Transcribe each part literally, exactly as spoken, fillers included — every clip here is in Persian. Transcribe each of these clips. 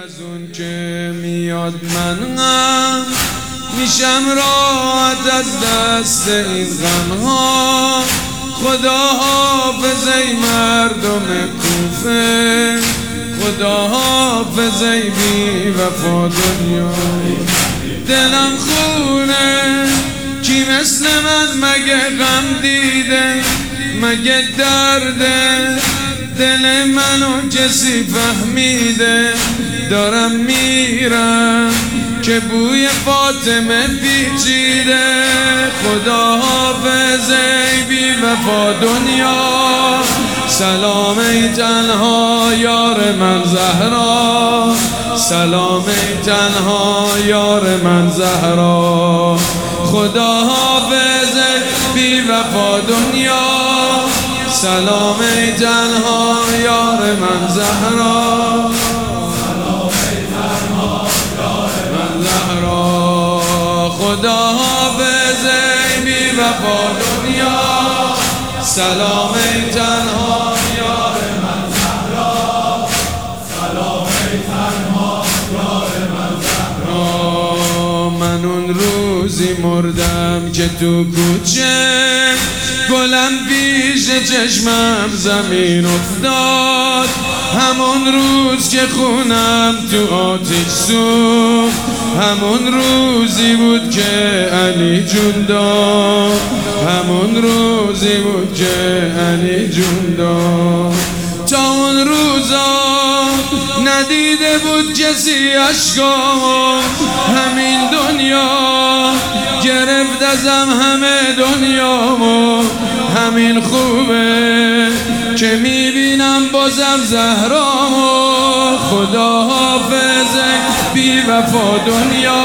از اون که میاد من غم میشم راحت از دست این غم ها. خدا حافظ ای مردم کوفه، خدا حافظ ای بی وفا دنیا. دلم خونه کی مثل من مگه غم دیده، مگه درده دل منو کسی فهمیده. دارم میرم که بوی فاطمه پیچیده. خدا حافظ ای بی وفا دنیا. سلام ای تنها یار من زهرا، سلام ای تنها یار من زهرا. خدا حافظ ای بی وفا دنیا. سلام ای تنها یار من زهرا، سلام ای تنها یار من زهرا. خدا حافظ ای بی وفا دنیا. سلام ای تنها یار من زهرا، سلام ای تنها یار من زهرا. من اون روزی مردم که تو کوچه گلم پیش چشمم زمین افتاد. همون روز که خونم تو آتش سوخت، همون روزی بود که علی جون داد، همون روزی بود که علی جون داد. تا اون روزا ندیده بود کسی عشقامو، همین دنیا گرفت ازم همه دنیامو. همین خوبه که میبینم بازم زهرامو. خدا حافظ بی وفا دنیا.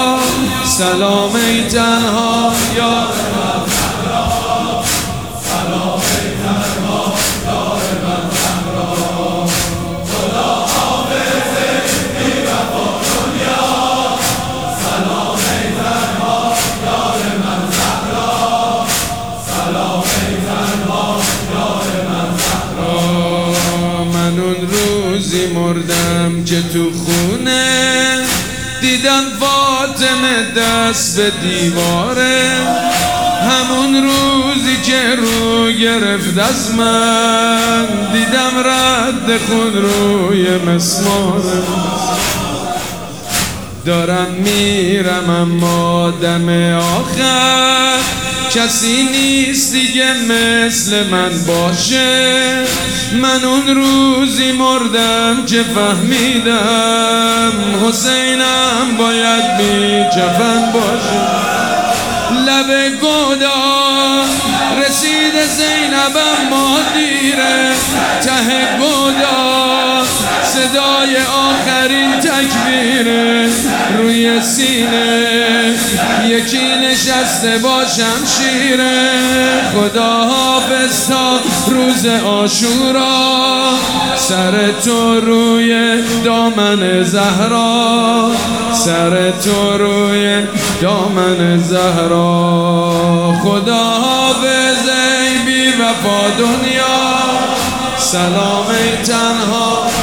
سلام ای تنها یار من زهرا، سلام ای تنها یار من زهرا. خدا حافظ بی وفا دنیا. سلام ای تنها یار من زهرا، سلام ای تنها یار من زهرا. من اون روزی مردم که تو خونه دیدم فاطمه دست به دیواره. همون روزی که رو گرفت از من دیدم رد خون روی مسماره. دارم میرم اما دم آخر کسی نیست دیگه مثل من باشه. من اون روزی مردم که فهمیدم حسینم باید بی کفن باشه. لب گودا رسید زینب اما دیره، ته گودا صدای آخرین تکبیره. روی سینه یکی نشسته با شمشیره. خدا حافظ تا روز عاشورا، سر تو روی دامن زهرا، سر تو روی دامن زهرا. خدا حافظ ای بی وفا دنیا. سلام ای تنها